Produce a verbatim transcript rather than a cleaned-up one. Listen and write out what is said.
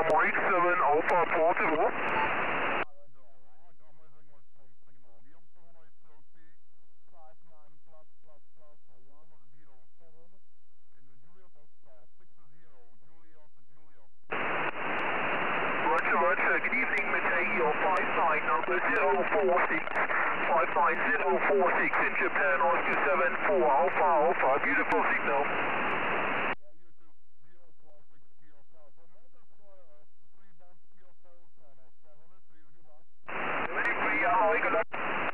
runway seven Alpha portable. Roger, Roger, good evening, Matei, your flight line number zero four six, flight line zero four six in Japan, Oscar seven four Alpha Alpha, beautiful signal.